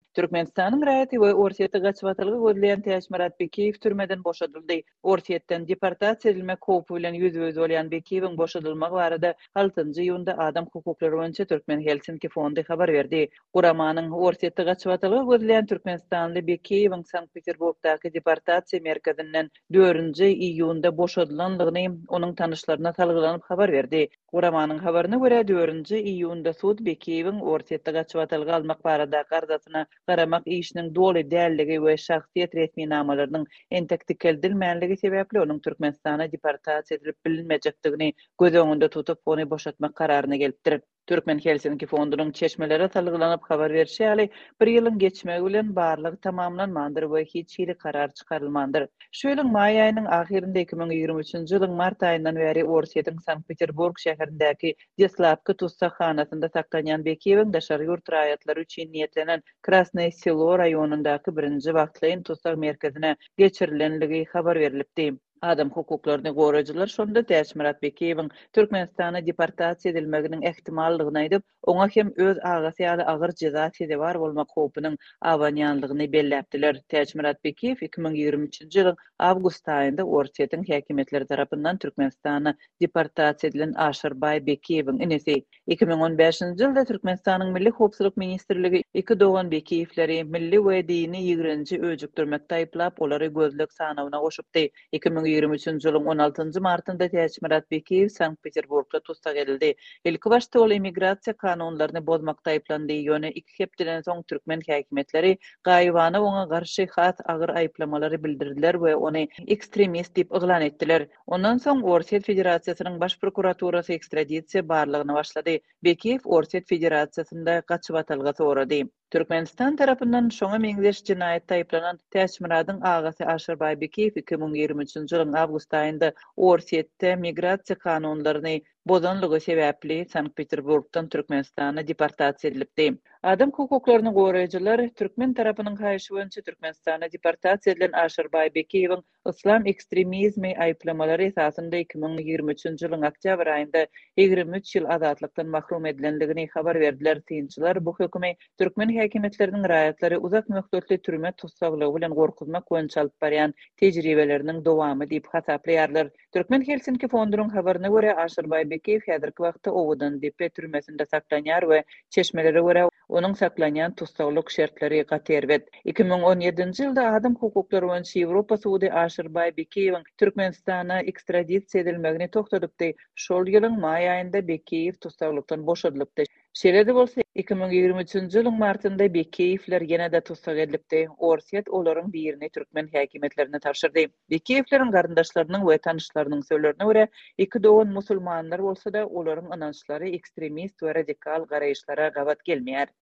Türkmenistanyň raýaty we Orsiýetde gaçybatylgy gözleýän Täşmirat Bekiýew türmeden boşadyldy. Orsiýetden deportasiýa edilmek howpy bilen ýüzüňiz bolýan Bekiewiň boşadylmagy barada 6-njy ýylda Adam hukuklary boýunça Türkmen Helsinki fondy habar berdi. Guramanyň Orsiýetde gaçybatylgy gözleýän Türkmenistanly Bekiewiň Sankt-Peterburgdaky deportasiýa merkezinden 4-nji iýunda boşadylanlygyny onuň tanışlaryna salgylanyp habar berdi. Guramanyň habaryna görä 4-nji iýunda sud Bekiewiň Orsiýetde gaçybatylgy almak barada gardasyna garamak işiniň doly dälligi we şahsiýet resminamalarynyň entekdi keldilmänligi sebäpli onuň Türkmenistana deportasiýa edilip bilinmejekdigini göz öňünde tutup ony boşatmak kararyna gelipdir. Türkmen Helsinki fondunyň çeşmelere salgylanyp habar berýäli, bir ýylyň geçmegi bilen barlygy tamamlanmandyr we hiç hili karar çykarylmandyr. Şu ýylyň maý aýynyň ahirinde 2023-nji ýylyň mart aýyndan bäri Orsiýetiň Sankt-Peterburg şäherindäki Deslavka tutsakhanasynda saklanýan Bekiewiň daşary ýurt raýatlary üçin niýetlenen Krasnoye Selo raýonundaky birinji wagtlaýyn tutsak merkezine geçirilenligi habar berilipdi. Adam hukuklaryny goraýjylar şonda Täşmirat Bekiewiň Türkmenistana deportasiýa edilmeginiň ähtimallygyny aýdyp, oňa hem öz agasy ýaly agyr jeza sedebar bolmak howpynyň awanýanlygyny belläpdiler. Täşmirat Bekiew 2023-nji ýylyň awgust aýynda Orsiýetiň häkimetleri tarapyndan Türkmenistana deportasiýa edilen Aşyrbay Bekiewiň inesi 2015-nji ýylda Türkmenistanyň Milli Howpsuzlyk ministrligi iki dogan Bekiewleri milli we dini ýigrinji öjükdirmekde aýplap olary gözlük sanawyna goşupdy. 2023-nji ýylyň 16-njy martynda Täşmirat Bekiew Sankt-Peterburgda tutsak edildi. Ilki başta ol immigrasiýa kanunlaryny bozmakda aýplandy. Ýöne 2 hepden soň türkmen häkimetleri gaýbana oňa garşy hat agyr aýplamalary bildirdiler we ony ekstremist diýip yglan etdiler. Ondan soň Orsiýet Federasiýasynyň baş prokuraturasy ekstradisiýa barlygyny başlady. Bekiew Orsiýet Federasiýasynda gaçybatylga sorady. Türkmenistan tarapyndan şoňa meňzeş jinayetde aýplanan Täşmiratyň agasy Aşyrbay Bekiew 2023-nji ýylyň awgust aýynda Orsiýetde migrasiýa kanunlaryny bozanlygy sebäpli Sankt-Peterburgdan Türkmenistana deportasiýa edilipdi. Adam hukuklaryny goraýjylar türkmen tarapynyň haýyşy boýunça Türkmenistana deportasiýa edilen Aşyrbay Bekiewiň islam ekstremizmi aýplamalary esasynda 2023-nji ýylyň oktyabr aýynda 23 ýyl azatlykdan mahrum edilenligini habar berdiler. Synçylar bu hökümi türkmen häkimetleriniň raýatlary uzak möhletli türme tutsaklygy bilen gorkuzmak boýunça alyp barýan tejribeleriniň dowamy diýip hasaplarlar. Türkmen Helsinki fondunyň habaryna görä Aşyrbay Bekiew häzirki wagtda Owudan Depe türmesinde saklanýar we çeşmelere görä onuň saklanýan tutsaklyk şertleri gaterwet. 2017-nji ýylda adam hukuklary boýunça Ýewropa sudy Aşyrbay Bekiewiň Türkmenistana ekstradisiýa edilmegini toktadypdy. Şol ýylyň maý aýynda Bekiew tutsaklykdan boşadylypdy. Şerede bolsa 2023-nji ýylyň martynda Bekiewler ýene-de tutsak edilipdi. Orsiýet olaryň birini türkmen häkimetlerine tapşyrdy. Bekiewleriň garyndaşlarynyň we tanışlarynyň söýlerine görä, iki dogan musulmanlar bolsa da olaryň inançlary ekstremist we radikal garaýşlara gabat gelmeýär.